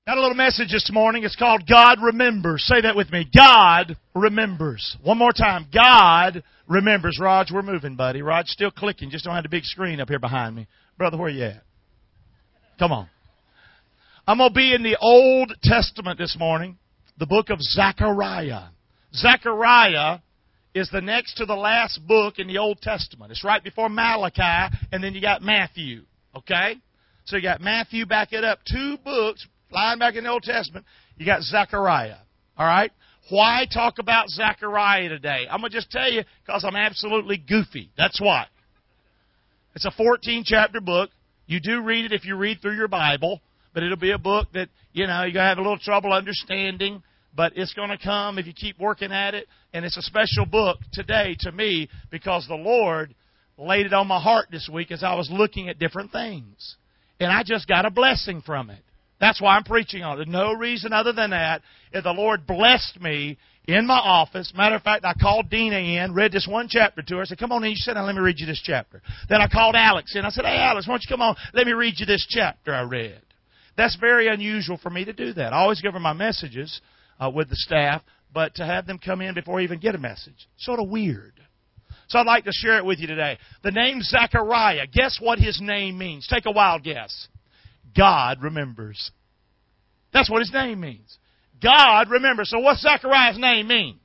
Got a little message this morning. It's called God Remembers. Say that with me. God remembers. One more time. God remembers. Raj, we're moving, buddy. Raj, still clicking. Just don't have the big screen up here behind me. Brother, where you at? Come on. I'm going to be in the Old Testament this morning. The book of Zechariah. Zechariah is the next to the last book in the Old Testament. It's right before Malachi, and then you got Matthew. Okay? So you got Matthew, back it up. 2 books. Flying back in the Old Testament, you got Zechariah. All right? Why talk about Zechariah today? I'm going to just tell you because I'm absolutely goofy. That's why. It's a 14-chapter book. You do read it if you read through your Bible, but it'll be a book that, you're going to have a little trouble understanding, but it's going to come if you keep working at it. And it's a special book today to me because the Lord laid it on my heart this week as I was looking at different things. And I just got a blessing from it. That's why I'm preaching on it. There's no reason other than that. If the Lord blessed me in my office. Matter of fact, I called Dina in, read this one chapter to her. I said, come on in. She said, let me read you this chapter. Then I called Alex in. I said, hey, Alex, why don't you come on? Let me read you this chapter I read. That's very unusual for me to do that. I always give her my messages with the staff, but to have them come in before I even get a message, sort of weird. So I'd like to share it with you today. The name Zechariah, guess what his name means? Take a wild guess. God remembers. That's what his name means. God remembers. So what's Zechariah's name mean?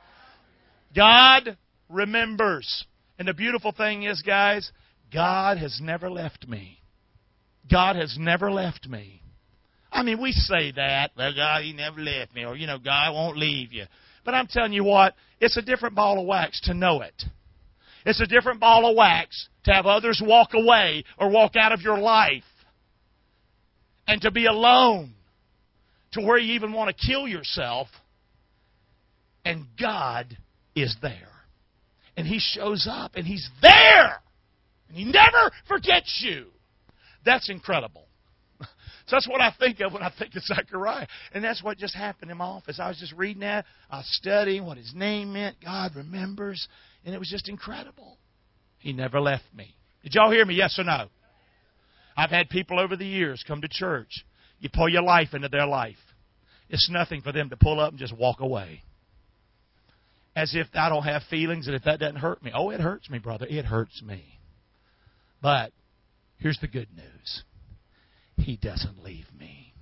God remembers. And the beautiful thing is, guys, God has never left me. God has never left me. I mean, we say that, well, God, He never left me, or, God won't leave you. But I'm telling you what, it's a different ball of wax to know it. It's a different ball of wax to have others walk away or walk out of your life. And to be alone to where you even want to kill yourself. And God is there. And He shows up and He's there. And He never forgets you. That's incredible. So that's what I think of when I think of Zechariah. And that's what just happened in my office. I was just reading that. I was studying what his name meant. God remembers. And it was just incredible. He never left me. Did y'all hear me? Yes or no? I've had people over the years come to church. You pour your life into their life. It's nothing for them to pull up and just walk away. As if I don't have feelings and if that doesn't hurt me. Oh, it hurts me, brother. It hurts me. But here's the good news. He doesn't leave me.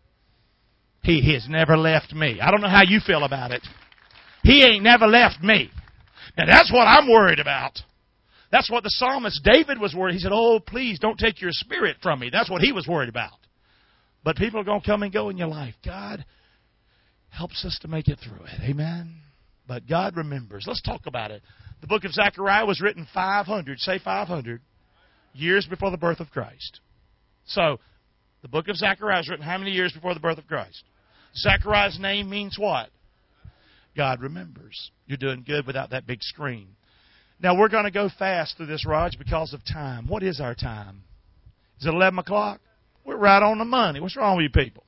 He has never left me. I don't know how you feel about it. He ain't never left me. Now that's what I'm worried about. That's what the psalmist David was worried. He said, oh, please don't take your spirit from me. That's what he was worried about. But people are going to come and go in your life. God helps us to make it through it. Amen? But God remembers. Let's talk about it. The book of Zechariah was written 500, say 500, years before the birth of Christ. So, the book of Zechariah was written how many years before the birth of Christ? Zechariah's name means what? God remembers. You're doing good without that big screen. Now, we're going to go fast through this, Raj, because of time. What is our time? Is it 11 o'clock? We're right on the money. What's wrong with you people?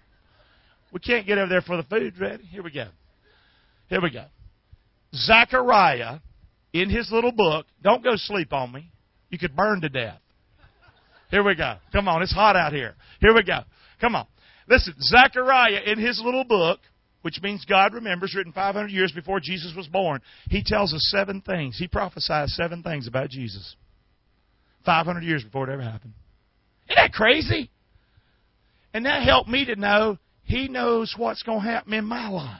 We can't get over there for the food ready. Here we go. Here we go. Zechariah, in his little book, don't go sleep on me. You could burn to death. Here we go. Come on, it's hot out here. Here we go. Come on. Listen, Zechariah, in his little book, which means God remembers, written 500 years before Jesus was born, he tells us 7 things. He prophesies 7 things about Jesus. 500 years before it ever happened. Isn't that crazy? And that helped me to know He knows what's going to happen in my life.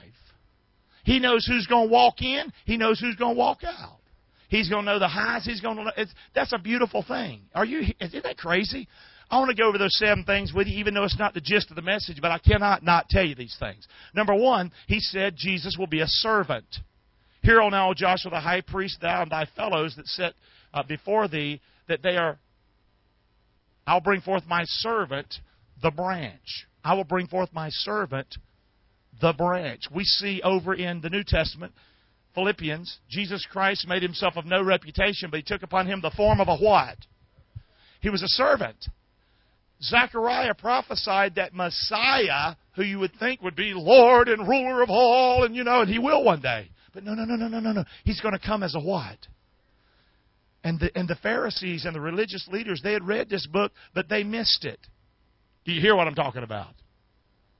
He knows who's going to walk in. He knows who's going to walk out. He's going to know the highs. He's going to know. That's a beautiful thing. Isn't that crazy? I want to go over those 7 things with you, even though it's not the gist of the message, but I cannot not tell you these things. Number 1, He said Jesus will be a servant. Hear, O now, Joshua the high priest, thou and thy fellows that sit before thee, that they are, I'll bring forth my servant, the branch. I will bring forth my servant, the branch. We see over in the New Testament, Philippians, Jesus Christ made Himself of no reputation, but He took upon Him the form of a what? He was a servant. Zechariah prophesied that Messiah, who you would think would be Lord and ruler of all, and and He will one day. But no. He's going to come as a what? And the Pharisees and the religious leaders, they had read this book, but they missed it. Do you hear what I'm talking about?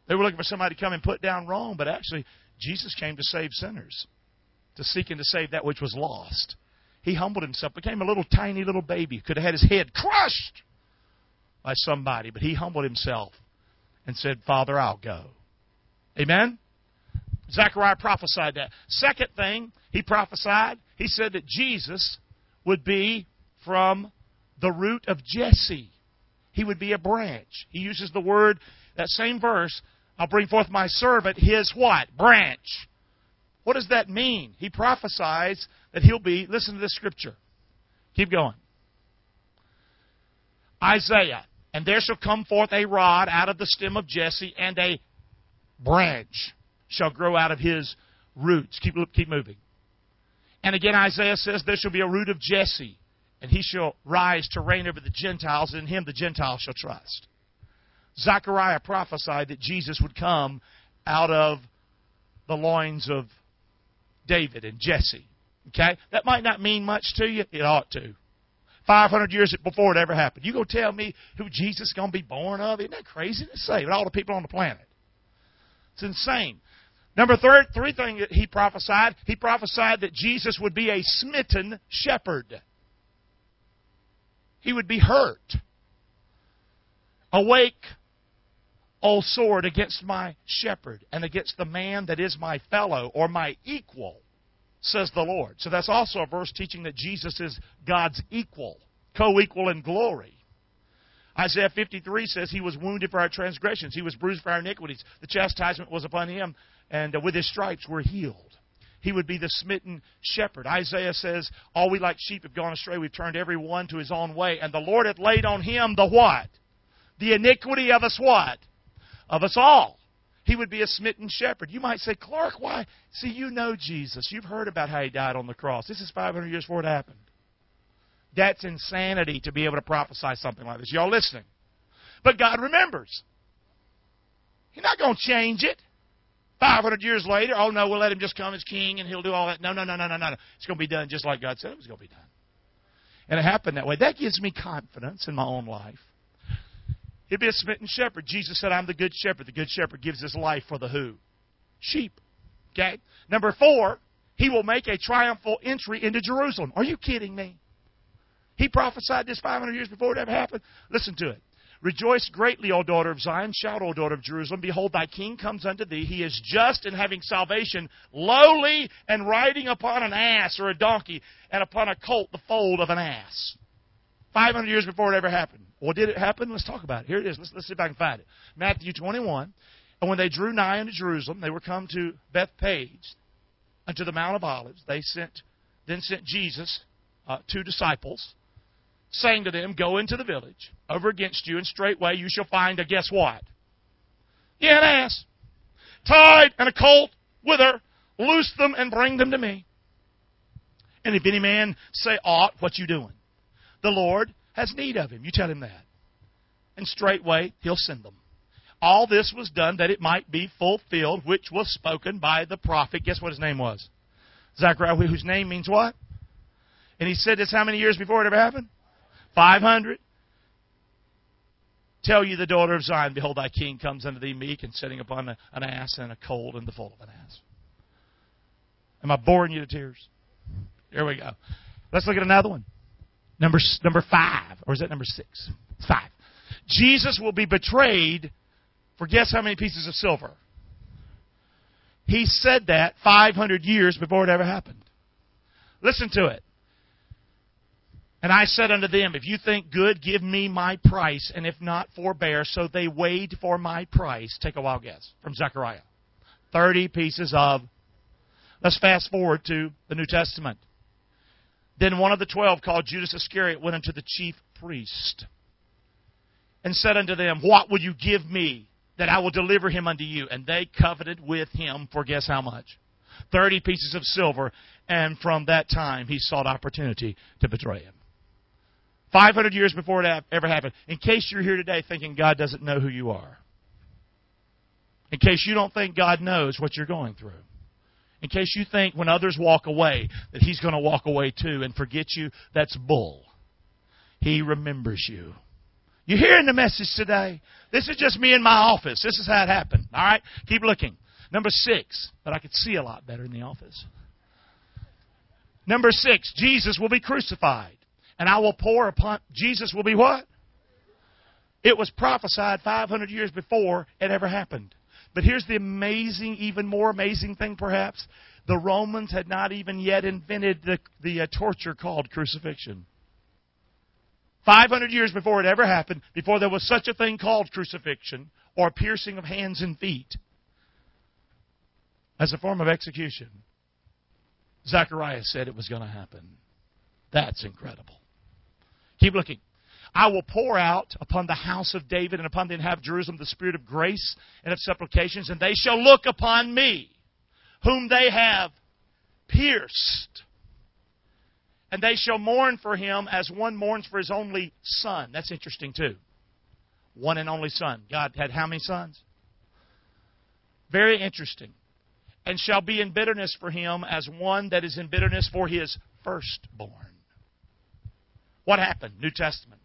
They were looking for somebody to come and put down wrong, but actually, Jesus came to save sinners, to seek and to save that which was lost. He humbled himself, became a little tiny little baby. Could have had his head crushed by somebody, but he humbled himself and said, Father, I'll go. Amen? Zechariah prophesied that. Second thing he prophesied, he said that Jesus would be from the root of Jesse. He would be a branch. He uses the word, that same verse, I'll bring forth my servant, his what? Branch. What does that mean? He prophesies that he'll be, listen to this scripture. Keep going. Isaiah, and there shall come forth a rod out of the stem of Jesse, and a branch shall grow out of his roots. Keep moving. And again, Isaiah says, there shall be a root of Jesse, and he shall rise to reign over the Gentiles, and in him the Gentiles shall trust. Zechariah prophesied that Jesus would come out of the loins of David and Jesse. Okay? That might not mean much to you. It ought to. 500 years before it ever happened. You go tell me who Jesus is going to be born of? Isn't that crazy to say? With all the people on the planet. It's insane. Number three thing that he prophesied that Jesus would be a smitten shepherd. He would be hurt. Awake, O sword, against my shepherd, and against the man that is my fellow, or my equal, says the Lord. So that's also a verse teaching that Jesus is God's equal, co-equal in glory. Isaiah 53 says he was wounded for our transgressions. He was bruised for our iniquities. The chastisement was upon him, and with his stripes we're healed. He would be the smitten shepherd. Isaiah says, all we like sheep have gone astray. We've turned every one to his own way. And the Lord hath laid on him the what? The iniquity of us what? Of us all. He would be a smitten shepherd. You might say, Clark, why? See, you know Jesus. You've heard about how he died on the cross. This is 500 years before it happened. That's insanity to be able to prophesy something like this. Y'all listening? But God remembers. He's not going to change it. 500 years later, oh no, we'll let him just come as king and he'll do all that. No. It's going to be done just like God said it was going to be done. And it happened that way. That gives me confidence in my own life. He'd be a smitten shepherd. Jesus said, I'm the good shepherd. The good shepherd gives his life for the who? Sheep. Okay? Number 4, he will make a triumphal entry into Jerusalem. Are you kidding me? He prophesied this 500 years before it ever happened. Listen to it. Rejoice greatly, O daughter of Zion. Shout, O daughter of Jerusalem. Behold, thy king comes unto thee. He is just and having salvation, lowly and riding upon an ass or a donkey, and upon a colt, the foal of an ass. 500 years before it ever happened. Well, did it happen? Let's talk about it. Here it is. Let's see if I can find it. Matthew 21. And when they drew nigh unto Jerusalem, they were come to Bethpage, unto the Mount of Olives. Then sent Jesus 2 disciples, saying to them, go into the village over against you, and straightway you shall find a, guess what? Yeah, an ass. Tied and a colt with her. Loose them and bring them to me. And if any man say aught, what you doing? The Lord has need of him. You tell him that. And straightway he'll send them. All this was done that it might be fulfilled, which was spoken by the prophet. Guess what his name was? Zechariah, whose name means what? And he said this how many years before it ever happened? 500. Tell you the daughter of Zion, behold, thy king comes unto thee meek, and sitting upon an ass and a colt and the foal of an ass. Am I boring you to tears? Here we go. Let's look at another one. Number 5. Or is that number 6? 5. Jesus will be betrayed for guess how many pieces of silver? He said that 500 years before it ever happened. Listen to it. And I said unto them, if you think good, give me my price, and if not, forbear. So they weighed for my price. Take a wild guess. From Zechariah. 30 pieces of. Let's fast forward to the New Testament. Then one of the 12, called Judas Iscariot, went unto the chief priest and said unto them, what will you give me that I will deliver him unto you? And they coveted with him for guess how much? 30 pieces of silver. And from that time he sought opportunity to betray him. 500 years before it ever happened. In case you're here today thinking God doesn't know who you are. In case you don't think God knows what you're going through. In case you think when others walk away that He's going to walk away too and forget you, that's bull. He remembers you. You hearing the message today? This is just me in my office. This is how it happened. All right? Keep looking. Number 6, but I could see a lot better in the office. Number 6, Jesus will be crucified. And I will pour upon... Jesus will be what? It was prophesied 500 years before it ever happened. But here's the amazing, even more amazing thing perhaps. The Romans had not even yet invented the torture called crucifixion. 500 years before it ever happened, before there was such a thing called crucifixion or piercing of hands and feet as a form of execution, Zechariah said it was going to happen. That's incredible. Keep looking. I will pour out upon the house of David and upon the inhabitants of Jerusalem the spirit of grace and of supplications, and they shall look upon me, whom they have pierced. And they shall mourn for him as one mourns for his only son. That's interesting too. One and only son. God had how many sons? Very interesting. And shall be in bitterness for him as one that is in bitterness for his firstborn. What happened? New Testament.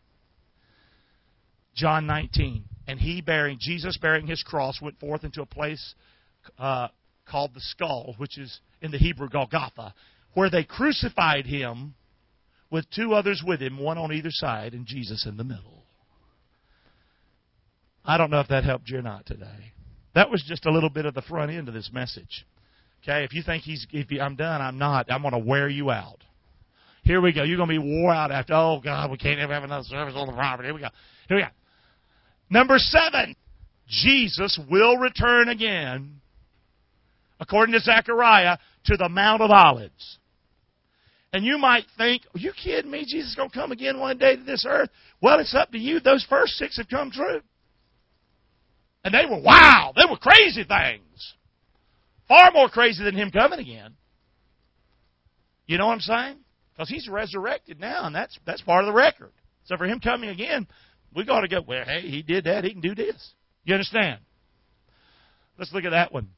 John 19. And Jesus bearing his cross, went forth into a place called the skull, which is in the Hebrew Golgotha, where they crucified him with 2 others with him, one on either side, and Jesus in the middle. I don't know if that helped you or not today. That was just a little bit of the front end of this message. Okay, if you think I'm done, I'm not. I'm going to wear you out. Here we go. You're going to be wore out after, oh, God, we can't ever have another service on the property. Here we go. Number 7, Jesus will return again, according to Zechariah, to the Mount of Olives. And you might think, are you kidding me? Jesus is going to come again one day to this earth? Well, it's up to you. Those first 6 have come true. And they were, wow, they were crazy things. Far more crazy than him coming again. You know what I'm saying? Because he's resurrected now, and that's part of the record. So for him coming again, we got to go, well, hey, he did that, he can do this. You understand? Let's look at that one.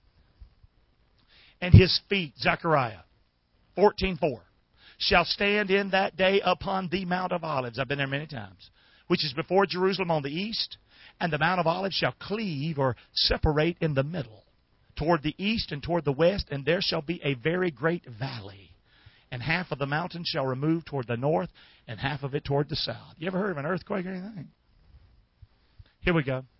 And his feet, Zechariah 14:4, shall stand in that day upon the Mount of Olives. I've been there many times. Which is before Jerusalem on the east. And the Mount of Olives shall cleave or separate in the middle, toward the east and toward the west. And there shall be a very great valley. And half of the mountain shall remove toward the north, and half of it toward the south. You ever heard of an earthquake or anything? Here we go.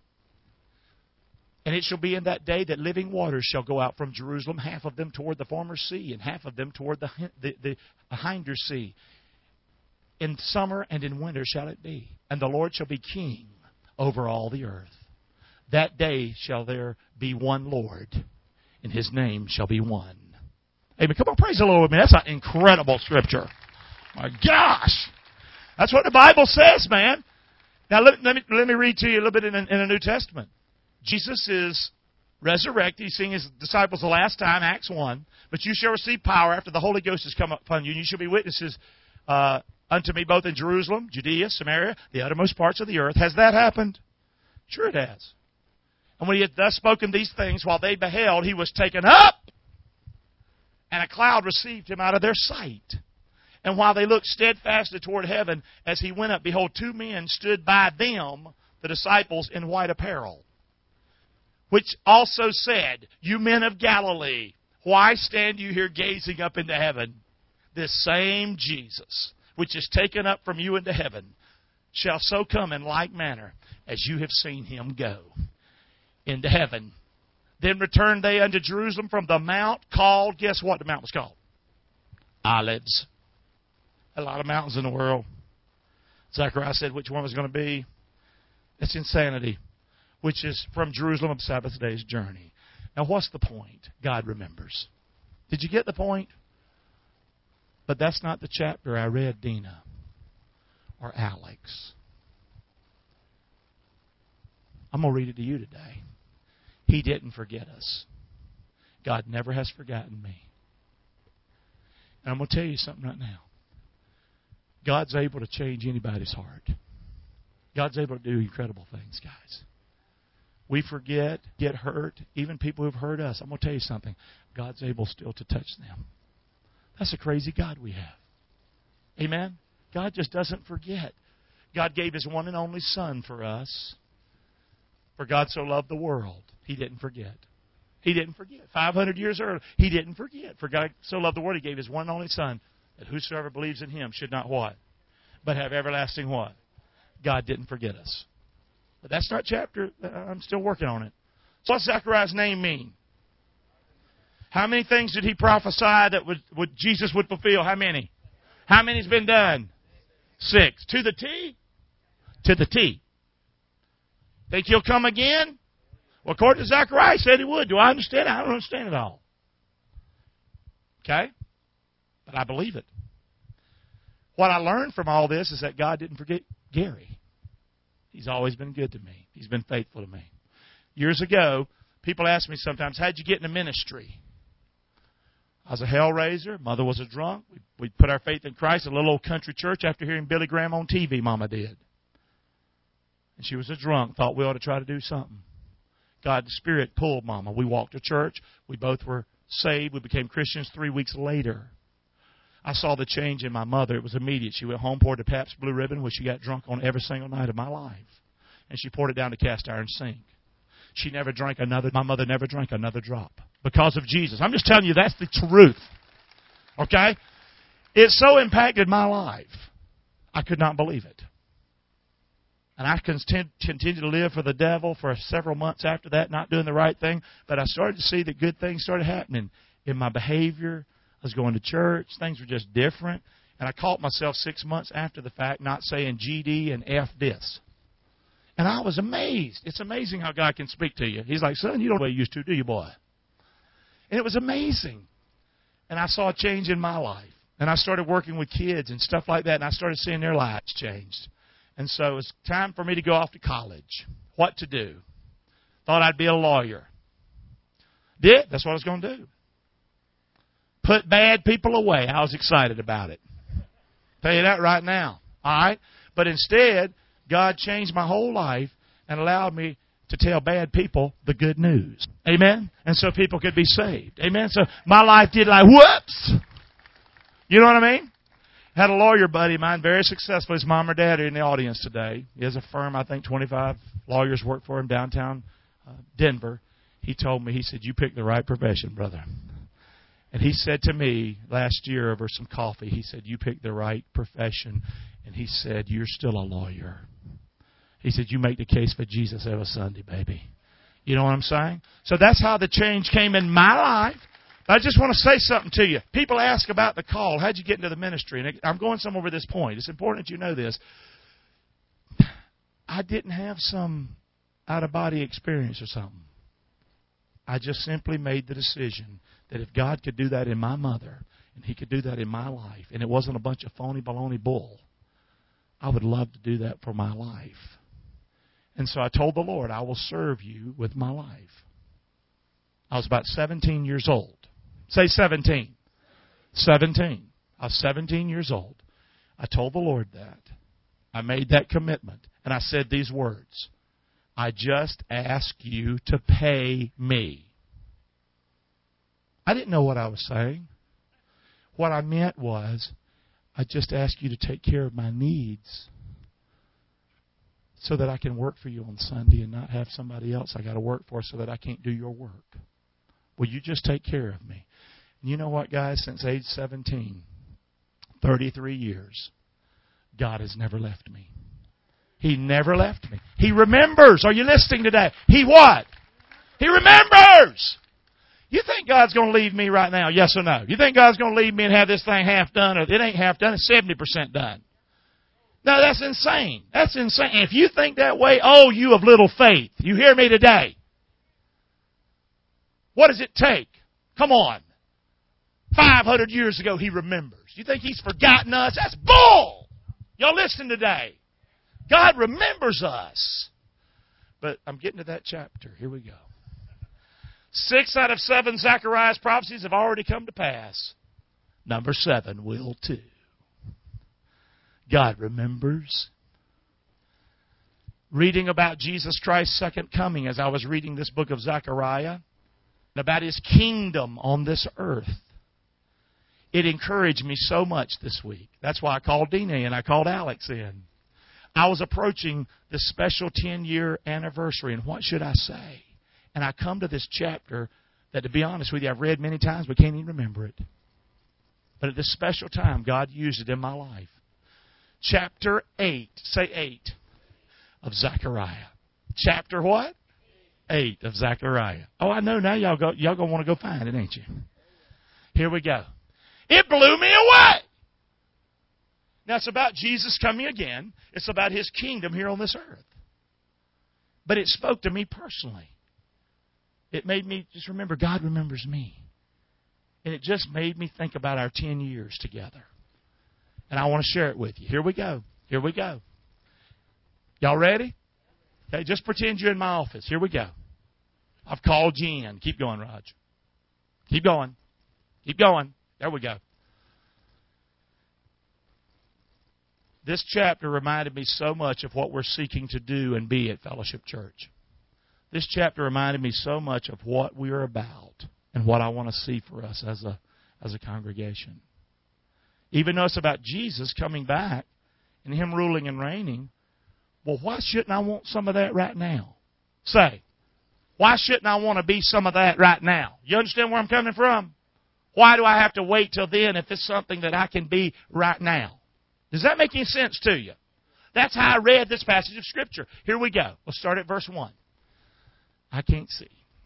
And it shall be in that day that living waters shall go out from Jerusalem, half of them toward the former sea, and half of them toward the hinder sea. In summer and in winter shall it be. And the Lord shall be king over all the earth. That day shall there be one Lord, and his name shall be one. Amen. Come on, praise the Lord with me. That's an incredible scripture. My gosh. That's what the Bible says, man. Now, let me read to you a little bit in the New Testament. Jesus is resurrected. He's seeing his disciples the last time, Acts 1. But you shall receive power after the Holy Ghost has come upon you, and you shall be witnesses unto me both in Jerusalem, Judea, Samaria, the uttermost parts of the earth. Has that happened? Sure it has. And when he had thus spoken these things, while they beheld, he was taken up, and a cloud received him out of their sight. And while they looked steadfastly toward heaven, as he went up, behold, 2 men stood by them, the disciples, in white apparel, which also said, you men of Galilee, why stand you here gazing up into heaven? This same Jesus, which is taken up from you into heaven, shall so come in like manner as you have seen him go into heaven. Then returned they unto Jerusalem from the mount called, guess what the mount was called? Olives. A lot of mountains in the world. Zechariah said which one was going to be. It's insanity. Which is from Jerusalem, a Sabbath day's journey. Now what's the point? God remembers. Did you get the point? But that's not the chapter I read, Dina or Alex. I'm going to read it to you today. He didn't forget us. God never has forgotten me. And I'm going to tell you something right now. God's able to change anybody's heart. God's able to do incredible things, guys. We forget, get hurt, even people who've hurt us. I'm going to tell you something. God's able still to touch them. That's a crazy God we have. Amen? God just doesn't forget. God gave His one and only Son for us. For God so loved the world, He didn't forget. He didn't forget. 500 years earlier, He didn't forget. For God so loved the world, He gave His one and only Son, that whosoever believes in Him should not what? But have everlasting what? God didn't forget us. But that's not chapter. I'm still working on it. So what's Zechariah's name mean? How many things did he prophesy that would Jesus would fulfill? How many? How many's been done? 6. To the T? To the T. Think He'll come again? Well, according to Zechariah, He said He would. Do I understand it? I don't understand it all. Okay? But I believe it. What I learned from all this is that God didn't forget Gary. He's always been good to me. He's been faithful to me. Years ago, people ask me sometimes, how'd you get in the ministry? I was a hell raiser. Mother was a drunk. We put our faith in Christ at a little old country church after hearing Billy Graham on TV, Mama did. And she was a drunk. Thought we ought to try to do something. God's Spirit pulled Mama. We walked to church. We both were saved. We became Christians 3 weeks later. I saw the change in my mother. It was immediate. She went home, poured a Pabst Blue Ribbon, which she got drunk on every single night of my life. And she poured it down the cast iron sink. She never drank my mother never drank another drop. Because of Jesus. I'm just telling you, that's the truth. Okay? It so impacted my life. I could not believe it. And I continued to live for the devil for several months after that, not doing the right thing. But I started to see that good things started happening in my behavior. I was going to church. Things were just different. And I caught myself 6 months after the fact not saying GD and F this. And I was amazed. It's amazing how God can speak to you. He's like, son, you don't know the way you used to, do you, boy? And it was amazing. And I saw a change in my life. And I started working with kids and stuff like that. And I started seeing their lives changed. And so it was time for me to go off to college. What to do? Thought I'd be a lawyer. Did. That's what I was going to do. Put bad people away. I was excited about it. Tell you that right now. All right? But instead, God changed my whole life and allowed me to tell bad people the good news. Amen? And so people could be saved. Amen? So my life did like, whoops! You know what I mean? Had a lawyer buddy of mine, very successful. His mom or dad are in the audience today. He has a firm, I think 25 lawyers work for him downtown Denver. He told me, he said, you picked the right profession, brother. And he said to me last year over some coffee, he said, you picked the right profession. And he said, you're still a lawyer. He said, you make the case for Jesus every Sunday, baby. You know what I'm saying? So that's how the change came in my life. I just want to say something to you. People ask about the call. How'd you get into the ministry? And I'm going somewhere with this point. It's important that you know this. I didn't have some out-of-body experience or something. I just simply made the decision that if God could do that in my mother, and He could do that in my life, and it wasn't a bunch of phony baloney bull, I would love to do that for my life. And so I told the Lord, I will serve you with my life. I was about 17 years old. Say 17. 17. I was 17 years old. I told the Lord that. I made that commitment. And I said these words. I just ask you to pay me. I didn't know what I was saying. What I meant was, I just ask you to take care of my needs so that I can work for you on Sunday and not have somebody else I got to work for so that I can't do your work. Will you just take care of me? And you know what, guys? Since age 17, 33 years, God has never left me. He never left me. He remembers. Are you listening today? He what? He remembers. You think God's going to leave me right now? Yes or no? You think God's going to leave me and have this thing half done? Or it ain't half done. It's 70% done. No, that's insane. That's insane. If you think that way, oh, you of little faith. You hear me today? What does it take? Come on. 500 years ago, He remembers. You think He's forgotten us? That's bull! Y'all listen today. God remembers us. But I'm getting to that chapter. Here we go. 6 out of 7 Zechariah's prophecies have already come to pass. Number 7 will too. God remembers. Reading about Jesus Christ's second coming as I was reading this book of Zechariah, and about His kingdom on this earth, it encouraged me so much this week. That's why I called Dina and I called Alex in. I was approaching this special 10-year anniversary, and what should I say? And I come to this chapter that, to be honest with you, I've read many times but can't even remember it. But at this special time, God used it in my life. Chapter 8, say 8, of Zechariah. Chapter what? 8 of Zechariah. Oh, I know now y'all going to want to go find it, ain't you? Here we go. It blew me away. Now, it's about Jesus coming again. It's about His kingdom here on this earth. But it spoke to me personally. It made me just remember God remembers me. And it just made me think about our 10 years together. And I want to share it with you. Here we go. Here we go. Y'all ready? Okay, just pretend you're in my office. Here we go. I've called you in. Keep going, Raj. Keep going. Keep going. There we go. This chapter reminded me so much of what we're seeking to do and be at Fellowship Church. This chapter reminded me so much of what we are about and what I want to see for us as a congregation. Even though it's about Jesus coming back and Him ruling and reigning, well, why shouldn't I want some of that right now? Say, why shouldn't I want to be some of that right now? You understand where I'm coming from? Why do I have to wait till then if it's something that I can be right now? Does that make any sense to you? That's how I read this passage of Scripture. Here we go. Let's start at verse 1. I can't see.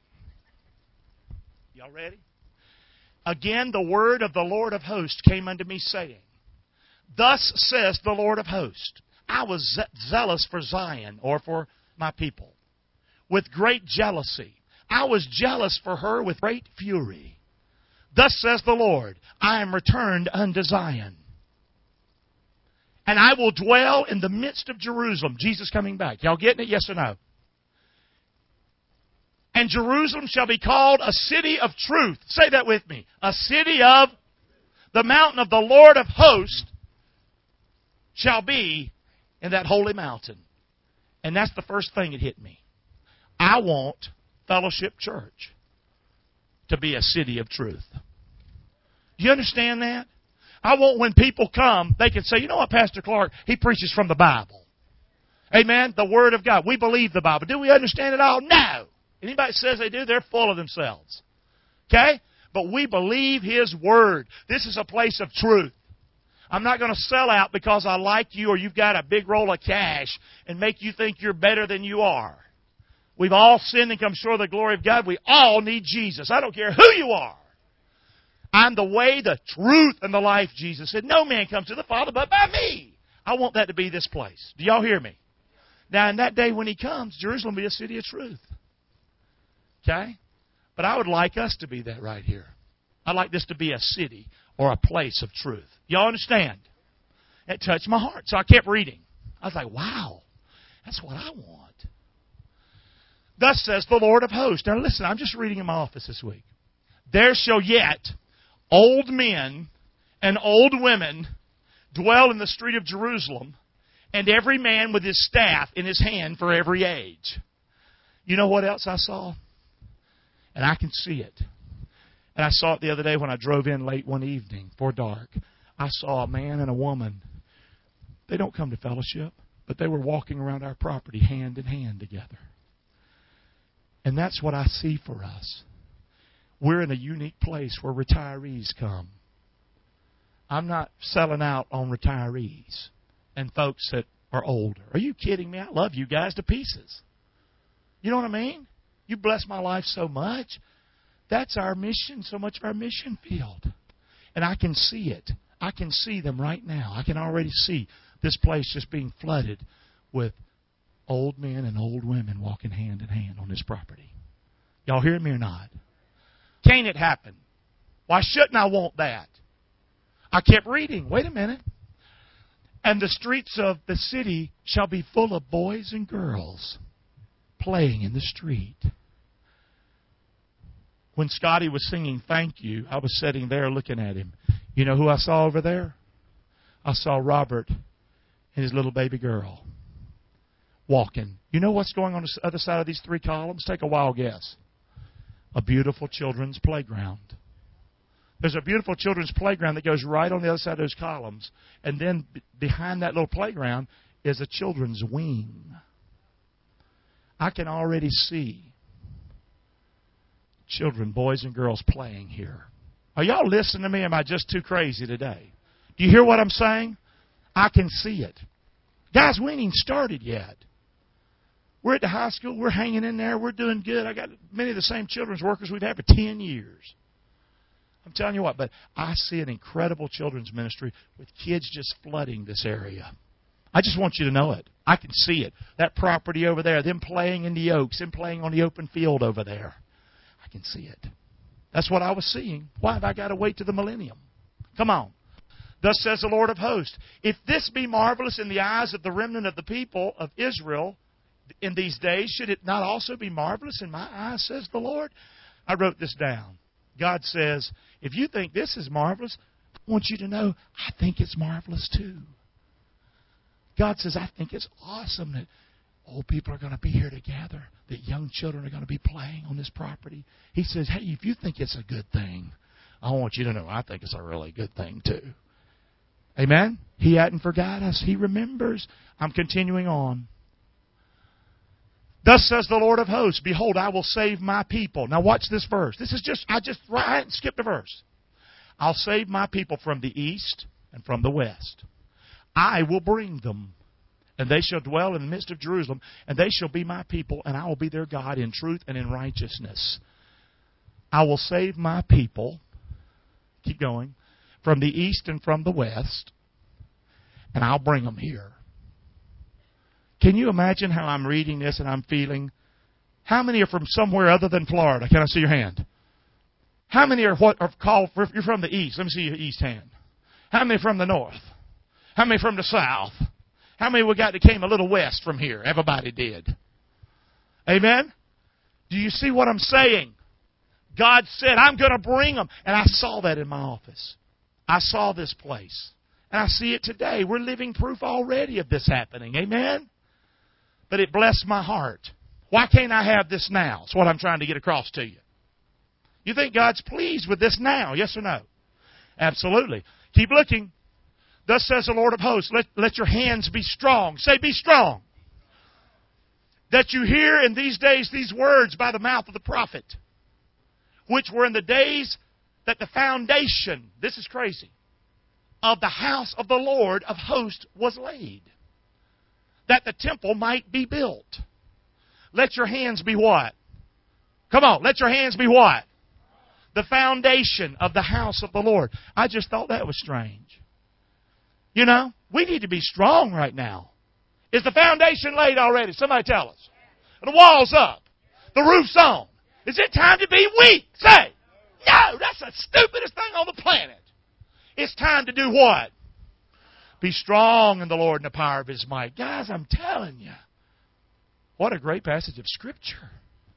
Y'all ready? Again, the word of the Lord of hosts came unto me, saying, Thus says the Lord of hosts, I was zealous for Zion, or for my people, with great jealousy. I was jealous for her with great fury. Thus says the Lord, I am returned unto Zion, and I will dwell in the midst of Jerusalem. Jesus coming back. Y'all getting it? Yes or no? And Jerusalem shall be called a city of truth. Say that with me. A city of the mountain of the Lord of hosts shall be in that holy mountain. And that's the first thing that hit me. I want Fellowship Church to be a city of truth. Do you understand that? I want when people come, they can say, you know what, Pastor Clark, he preaches from the Bible. Amen? The Word of God. We believe the Bible. Do we understand it all? No. Anybody that says they do, they're full of themselves. Okay? But we believe His Word. This is a place of truth. I'm not going to sell out because I like you or you've got a big roll of cash and make you think you're better than you are. We've all sinned and come short of the glory of God. We all need Jesus. I don't care who you are. I'm the way, the truth, and the life, Jesus said. No man comes to the Father but by me. I want that to be this place. Do y'all hear me? Now, in that day when He comes, Jerusalem will be a city of truth. Okay? But I would like us to be that right here. I'd like this to be a city or a place of truth. Y'all understand? It touched my heart. So I kept reading. I was like, wow, that's what I want. Thus says the Lord of hosts. Now listen, I'm just reading in my office this week. There shall yet old men and old women dwell in the street of Jerusalem, and every man with his staff in his hand for every age. You know what else I saw? And I can see it. And I saw it the other day when I drove in late one evening before dark. I saw a man and a woman. They don't come to fellowship, but they were walking around our property hand in hand together. And that's what I see for us. We're in a unique place where retirees come. I'm not selling out on retirees and folks that are older. Are you kidding me? I love you guys to pieces. You know what I mean? You bless my life so much. That's our mission, so much of our mission field. And I can see it. I can see them right now. I can already see this place just being flooded with old men and old women walking hand in hand on this property. Y'all hear me or not? Can't it happen? Why shouldn't I want that? I kept reading. Wait a minute. And the streets of the city shall be full of boys and girls playing in the street. When Scotty was singing Thank You, I was sitting there looking at him. You know who I saw over there? I saw Robert and his little baby girl walking. You know what's going on the other side of these three columns? Take a wild guess. A beautiful children's playground. There's a beautiful children's playground that goes right on the other side of those columns. And then behind that little playground is a children's wing. I can already see children, boys and girls, playing here. Are y'all listening to me? Am I just too crazy today? Do you hear what I'm saying? I can see it. Guys, we ain't even started yet. We're at the high school. We're hanging in there. We're doing good. I got many of the same children's workers we've had for 10 years. I'm telling you what, but I see an incredible children's ministry with kids just flooding this area. I just want you to know it. I can see it. That property over there, them playing in the oaks, them playing on the open field over there. I can see it. That's what I was seeing. Why have I got to wait to the millennium? Come on. Thus says the Lord of hosts, if this be marvelous in the eyes of the remnant of the people of Israel in these days, should it not also be marvelous in my eyes, says the Lord? I wrote this down. God says, if you think this is marvelous, I want you to know I think it's marvelous too. God says, I think it's awesome that old people are going to be here together, that young children are going to be playing on this property. He says, hey, if you think it's a good thing, I want you to know I think it's a really good thing too. Amen? He hadn't forgot us. He remembers. I'm continuing on. Thus says the Lord of hosts, behold, I will save my people. Now watch this verse. This is I hadn't skipped a verse. I'll save my people from the east and from the west. I will bring them, and they shall dwell in the midst of Jerusalem, and they shall be my people, and I will be their God in truth and in righteousness. I will save my people, keep going, from the east and from the west, and I'll bring them here. Can you imagine how I'm reading this and I'm feeling? How many are from somewhere other than Florida? Can I see your hand? How many are called, you're from the east? Let me see your east hand. How many from the north? How many from the south? How many we got that came a little west from here? Everybody did. Amen? Do you see what I'm saying? God said, I'm going to bring them. And I saw that in my office. I saw this place. And I see it today. We're living proof already of this happening. Amen? But it blessed my heart. Why can't I have this now? That's what I'm trying to get across to you. You think God's pleased with this now? Yes or no? Absolutely. Keep looking. Thus says the Lord of hosts, let your hands be strong. Say, be strong. That you hear in these days these words by the mouth of the prophet, which were in the days that the foundation, this is crazy, of the house of the Lord of hosts was laid, that the temple might be built. Let your hands be what? Come on, let your hands be what? The foundation of the house of the Lord. I just thought that was strange. You know, we need to be strong right now. Is the foundation laid already? Somebody tell us. The wall's up. The roof's on. Is it time to be weak? Say, no, that's the stupidest thing on the planet. It's time to do what? Be strong in the Lord and the power of His might. Guys, I'm telling you. What a great passage of Scripture.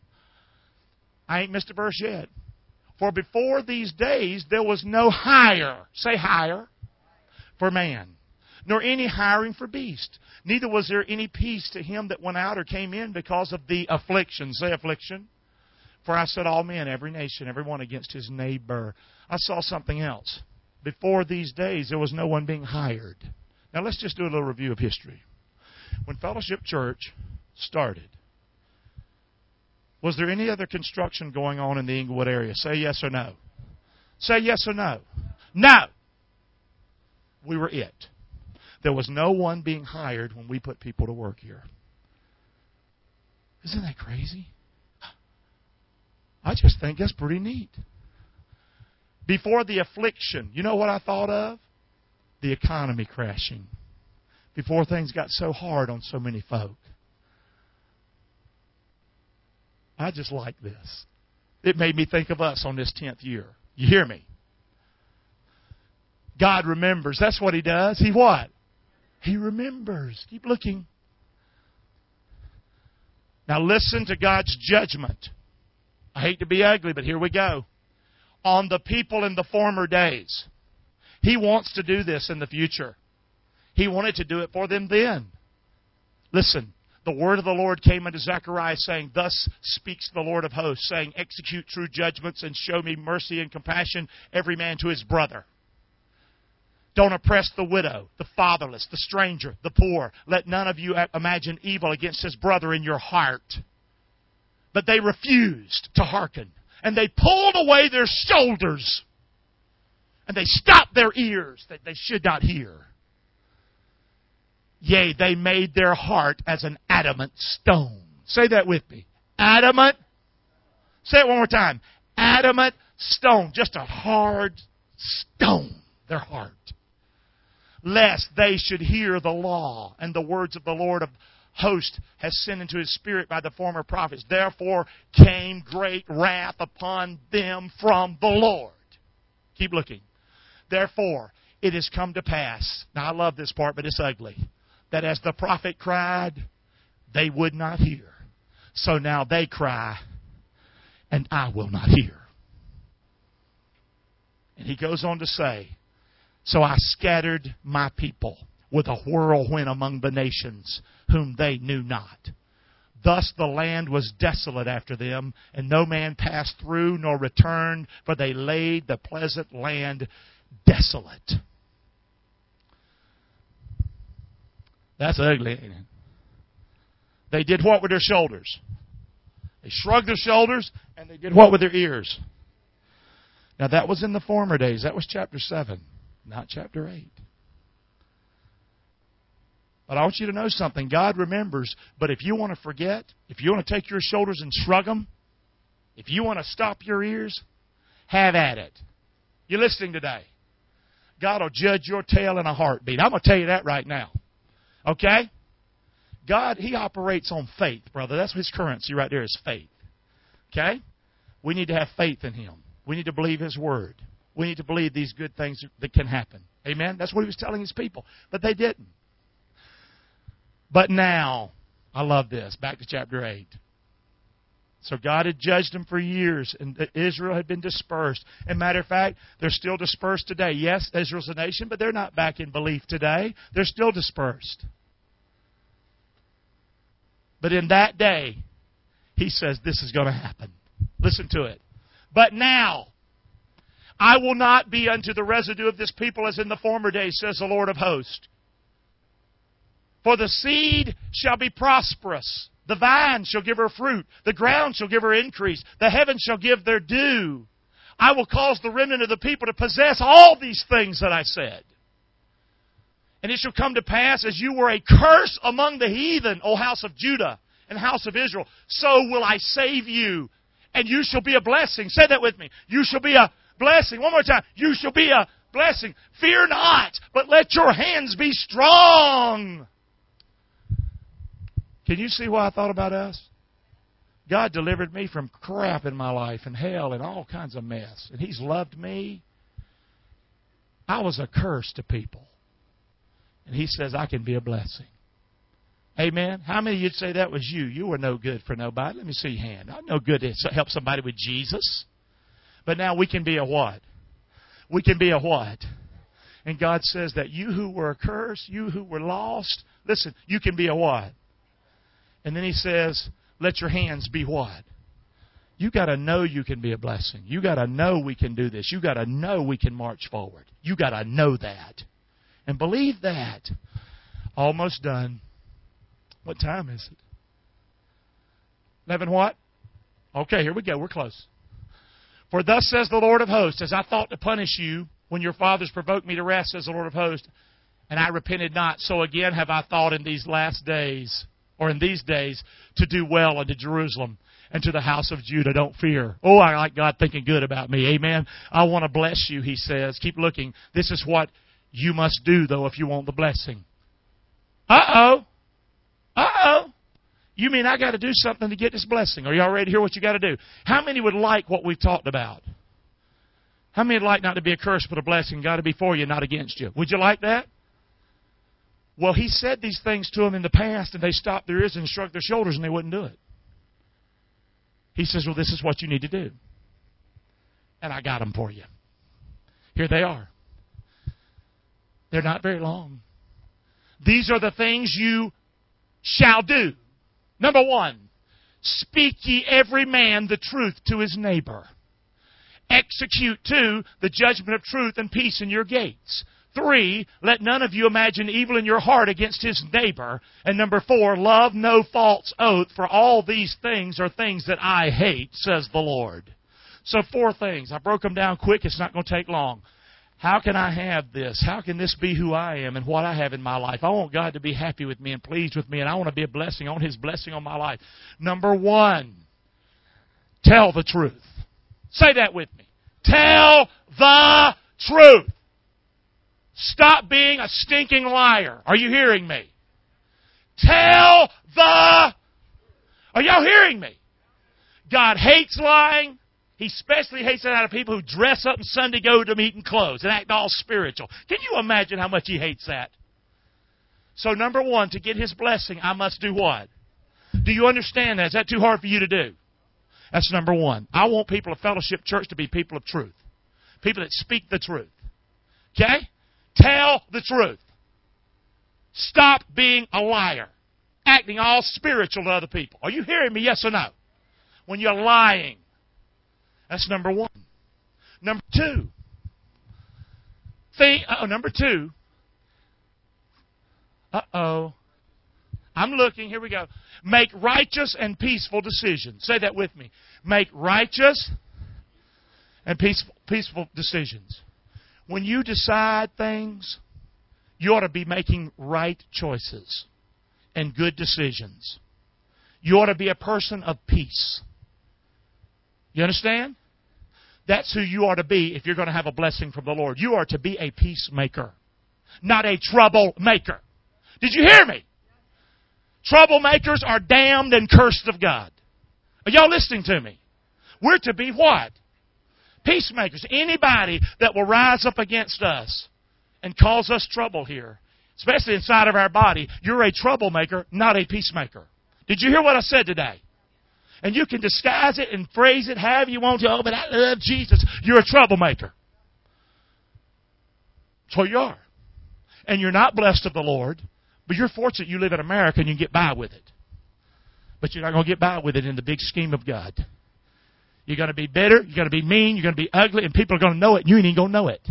I ain't missed a verse yet. For before these days there was no hire. Say hire. For man, nor any hiring for beast. Neither was there any peace to him that went out or came in because of the affliction. Say affliction. For I set all men, every nation, every one against his neighbor. I saw something else. Before these days, there was no one being hired. Now let's just do a little review of history. When Fellowship Church started, was there any other construction going on in the Inglewood area? Say yes or no. Say yes or no. No. We were it. There was no one being hired when we put people to work here. Isn't that crazy? I just think that's pretty neat. Before the affliction, you know what I thought of? The economy crashing. Before things got so hard on so many folk. I just like this. It made me think of us on this 10th year. You hear me? God remembers. That's what He does. He what? He remembers. Keep looking. Now listen to God's judgment. I hate to be ugly, but here we go. On the people in the former days. He wants to do this in the future. He wanted to do it for them then. Listen. The word of the Lord came unto Zechariah, saying, Thus speaks the Lord of hosts, saying, Execute true judgments and show me mercy and compassion, every man to his brother. Don't oppress the widow, the fatherless, the stranger, the poor. Let none of you imagine evil against his brother in your heart. But they refused to hearken. And they pulled away their shoulders. And they stopped their ears that they should not hear. Yea, they made their heart as an adamant stone. Say that with me. Adamant. Say it one more time. Adamant stone. Just a hard stone. Their heart. Lest they should hear the law and the words of the Lord of hosts has sent into his spirit by the former prophets. Therefore came great wrath upon them from the Lord. Keep looking. Therefore it has come to pass. Now I love this part, but it's ugly. That as the prophet cried, they would not hear. So now they cry, and I will not hear. And he goes on to say, so I scattered my people with a whirlwind among the nations, whom they knew not. Thus the land was desolate after them, and no man passed through nor returned, for they laid the pleasant land desolate. That's ugly, ain't it? They did what with their shoulders? They shrugged their shoulders, and they did what with their ears? Now that was in the former days. That was chapter 7. Not chapter 8. But I want you to know something. God remembers. But if you want to forget, if you want to take your shoulders and shrug them, if you want to stop your ears, have at it. You're listening today. God will judge your tail in a heartbeat. I'm going to tell you that right now. Okay? God, He operates on faith, brother. That's His currency right there is faith. Okay? We need to have faith in Him. We need to believe His Word. We need to believe these good things that can happen. Amen? That's what He was telling His people. But they didn't. But now, I love this. Back to chapter 8. So God had judged them for years, and Israel had been dispersed. And matter of fact, they're still dispersed today. Yes, Israel's a nation, but they're not back in belief today. They're still dispersed. But in that day, He says this is going to happen. Listen to it. But now, I will not be unto the residue of this people as in the former days, says the Lord of hosts. For the seed shall be prosperous. The vine shall give her fruit. The ground shall give her increase. The heavens shall give their due. I will cause the remnant of the people to possess all these things that I said. And it shall come to pass, as you were a curse among the heathen, O house of Judah and house of Israel, so will I save you. And you shall be a blessing. Say that with me. You shall be a blessing. One more time. You shall be a blessing. Fear not, but let your hands be strong. Can you see why I thought about us? God delivered me from crap in my life and hell and all kinds of mess. And He's loved me. I was a curse to people. And He says I can be a blessing. Amen. How many of you'd say that was you? You were no good for nobody. Let me see your hand. I'm no good to help somebody with Jesus. But now we can be a what? We can be a what? And God says that you who were a curse, you who were lost, listen, you can be a what? And then He says, let your hands be what? You got to know you can be a blessing. You got to know we can do this. You got to know we can march forward. You got to know that. And believe that. Almost done. What time is it? 11 what? Okay, here we go. We're close. For thus says the Lord of hosts, as I thought to punish you when your fathers provoked me to wrath, says the Lord of hosts, and I repented not, so again have I thought in these last days, or in these days, to do well unto Jerusalem and to the house of Judah. Don't fear. Oh, I like God thinking good about me. Amen. I want to bless you, He says. Keep looking. This is what you must do, though, if you want the blessing. Uh-oh. Uh-oh. You mean I got to do something to get this blessing? Are y'all ready to hear what you got to do? How many would like what we've talked about? How many would like not to be a curse but a blessing? God to be for you, not against you. Would you like that? Well, He said these things to them in the past, and they stopped their ears and shrugged their shoulders, and they wouldn't do it. He says, well, this is what you need to do. And I got them for you. Here they are. They're not very long. These are the things you shall do. Number 1, speak ye every man the truth to his neighbor. Execute, 2, the judgment of truth and peace in your gates. 3, let none of you imagine evil in your heart against his neighbor. And number 4, love no false oath, for all these things are things that I hate, says the Lord. So 4 things. I broke them down quick. It's not going to take long. How can I have this? How can this be who I am and what I have in my life? I want God to be happy with me and pleased with me, and I want to be a blessing. I want His blessing on my life. Number 1, tell the truth. Say that with me. Tell the truth. Stop being a stinking liar. Are you hearing me? Tell the... Are y'all hearing me? God hates lying. He especially hates it out of people who dress up in Sunday go to meeting clothes and act all spiritual. Can you imagine how much He hates that? So number 1, to get His blessing, I must do what? Do you understand that? Is that too hard for you to do? That's number 1. I want people of Fellowship Church to be people of truth. People that speak the truth. Okay? Tell the truth. Stop being a liar. Acting all spiritual to other people. Are you hearing me? Yes or no? When you're lying. That's number 1. Number 2. Number 2. I'm looking. Here we go. Make righteous and peaceful decisions. Say that with me. Make righteous and peaceful decisions. When you decide things, you ought to be making right choices and good decisions. You ought to be a person of peace. You understand? That's who you are to be if you're going to have a blessing from the Lord. You are to be a peacemaker, not a troublemaker. Did you hear me? Troublemakers are damned and cursed of God. Are y'all listening to me? We're to be what? Peacemakers. Anybody that will rise up against us and cause us trouble here, especially inside of our body, you're a troublemaker, not a peacemaker. Did you hear what I said today? And you can disguise it and phrase it however you want to. Oh, but I love Jesus. You're a troublemaker. That's what you are. And you're not blessed of the Lord, but you're fortunate you live in America and you can get by with it. But you're not going to get by with it in the big scheme of God. You're going to be bitter, you're going to be mean, you're going to be ugly, and people are going to know it, and you ain't even going to know it.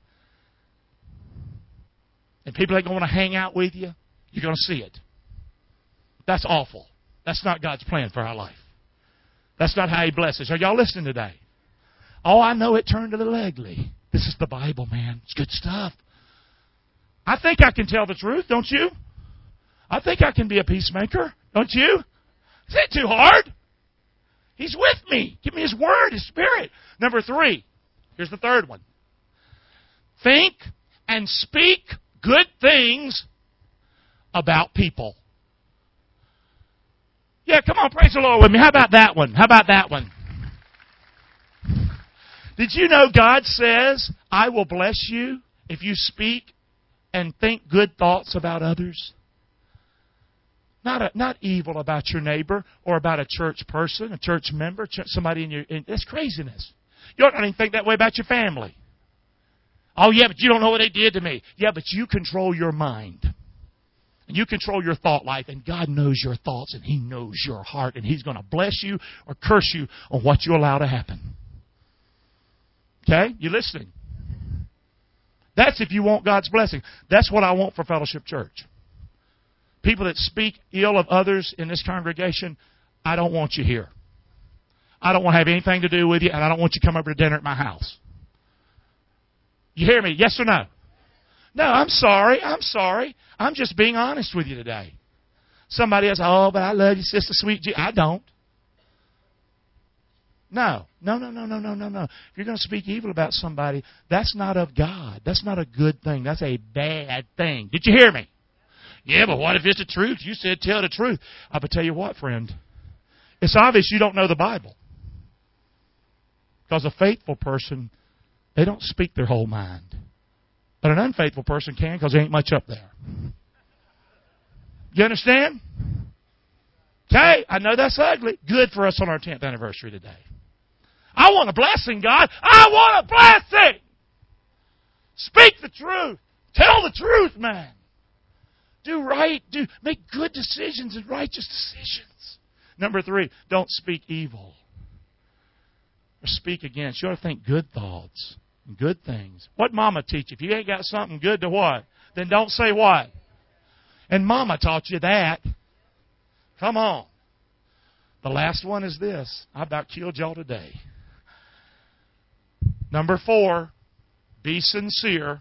And people ain't going to want to hang out with you. You're going to see it. That's awful. That's not God's plan for our life. That's not how He blesses. Are y'all listening today? Oh, I know it turned a little ugly. This is the Bible, man. It's good stuff. I think I can tell the truth, don't you? I think I can be a peacemaker, don't you? Is it too hard? He's with me. Give me His Word, His Spirit. Number 3. Here's the third one. Think and speak good things about people. Yeah, come on, praise the Lord with me. How about that one? How about that one? Did you know God says, I will bless you if you speak and think good thoughts about others? Not evil about your neighbor or about a church person, a church member, somebody in your... That's craziness. You don't even think that way about your family. Oh, yeah, but you don't know what they did to me. Yeah, but you control your mind. And you control your thought life, and God knows your thoughts, and He knows your heart, and He's going to bless you or curse you on what you allow to happen. Okay? You listening? That's if you want God's blessing. That's what I want for Fellowship Church. People that speak ill of others in this congregation, I don't want you here. I don't want to have anything to do with you, and I don't want you to come over to dinner at my house. You hear me? Yes or no? No, I'm sorry. I'm just being honest with you today. Somebody else, oh, but I love you, Sister Sweet. I don't. No. If you're going to speak evil about somebody, that's not of God. That's not a good thing. That's a bad thing. Did you hear me? Yeah, but what if it's the truth? You said tell the truth. I will tell you what, friend. It's obvious you don't know the Bible. Because a faithful person, they don't speak their whole mind. But an unfaithful person can because there ain't much up there. You understand? Okay, I know that's ugly. Good for us on our 10th anniversary today. I want a blessing, God. I want a blessing. Speak the truth. Tell the truth, man. Do right. Make good decisions and righteous decisions. Number 3, don't speak evil or speak against. You ought to think good thoughts Good things. What mama teach you? If you ain't got something good to what? Then don't say what? And mama taught you that. Come on. The last one is this. I about killed y'all today. Number 4, be sincere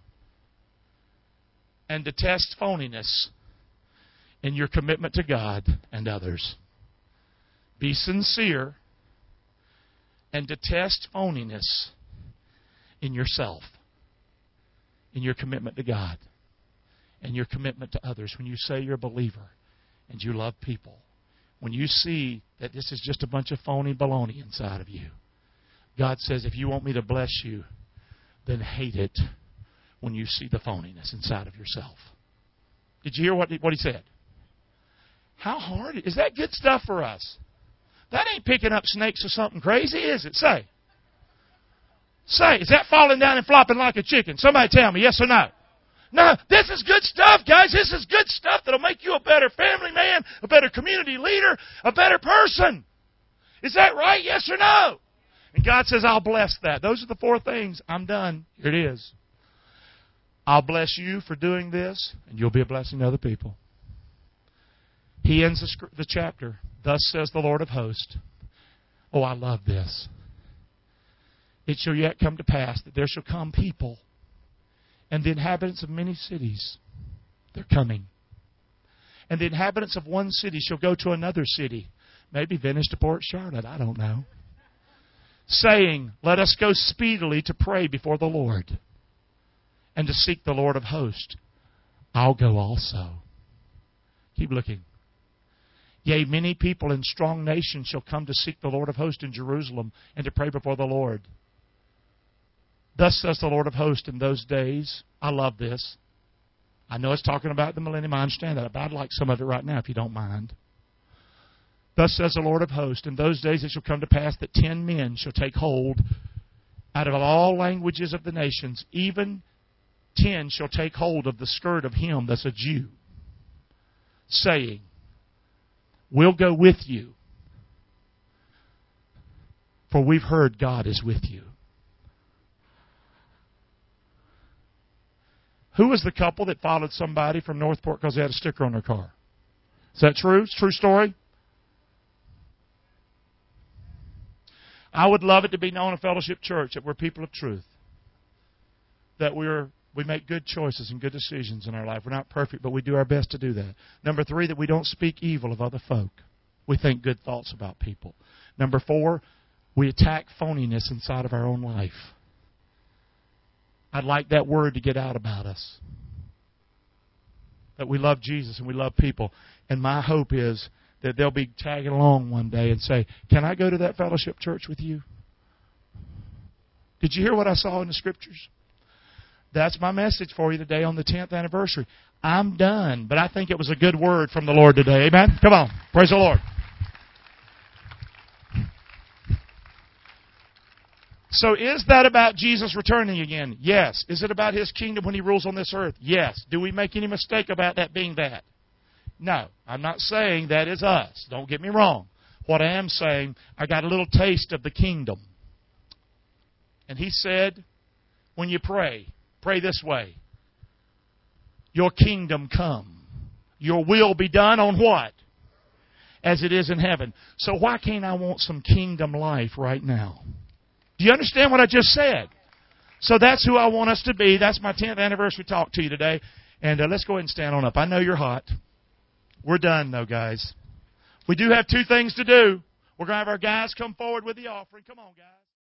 and detest phoniness in your commitment to God and others. Be sincere and detest phoniness in yourself, in your commitment to God and your commitment to others. When you say you're a believer and you love people, when you see that this is just a bunch of phony baloney inside of you, God says, if you want me to bless you, then hate it when you see the phoniness inside of yourself. Did you hear what he said? How hard is that? Good stuff for us. That ain't picking up snakes or something crazy, is it? Say. Is that falling down and flopping like a chicken? Somebody tell me, yes or no? No, this is good stuff, guys. This is good stuff that'll make you a better family man, a better community leader, a better person. Is that right? Yes or no? And God says, I'll bless that. Those are the 4 things. I'm done. Here it is. I'll bless you for doing this, and you'll be a blessing to other people. He ends the chapter. Thus says the Lord of hosts. Oh, I love this. It shall yet come to pass that there shall come people, and the inhabitants of many cities, they're coming. And the inhabitants of one city shall go to another city, maybe Venice to Port Charlotte, I don't know, saying, let us go speedily to pray before the Lord and to seek the Lord of hosts. I'll go also. Keep looking. Yea, many people in strong nations shall come to seek the Lord of hosts in Jerusalem and to pray before the Lord. Thus says the Lord of hosts in those days. I love this. I know it's talking about the millennium. I understand that. But I'd like some of it right now if you don't mind. Thus says the Lord of hosts, in those days it shall come to pass that 10 men shall take hold out of all languages of the nations, even 10 shall take hold of the skirt of him that's a Jew, saying, we'll go with you, for we've heard God is with you. Who was the couple that followed somebody from Northport because they had a sticker on their car? Is that true? It's a true story? I would love it to be known in Fellowship Church that we're people of truth. That we make good choices and good decisions in our life. We're not perfect, but we do our best to do that. Number 3, that we don't speak evil of other folk. We think good thoughts about people. Number 4, we attack phoniness inside of our own life. I'd like that word to get out about us. That we love Jesus and we love people. And my hope is that they'll be tagging along one day and say, can I go to that Fellowship Church with you? Did you hear what I saw in the Scriptures? That's my message for you today on the 10th anniversary. I'm done, but I think it was a good word from the Lord today. Amen? Come on. Praise the Lord. So is that about Jesus returning again? Yes. Is it about His kingdom when He rules on this earth? Yes. Do we make any mistake about that being that? No. I'm not saying that is us. Don't get me wrong. What I am saying, I got a little taste of the kingdom. And He said, when you pray this way. Your kingdom come. Your will be done on what? As it is in heaven. So why can't I want some kingdom life right now? Do you understand what I just said? So that's who I want us to be. That's my 10th anniversary talk to you today. And let's go ahead and stand on up. I know you're hot. We're done though, guys. We do have 2 things to do. We're going to have our guys come forward with the offering. Come on, guys.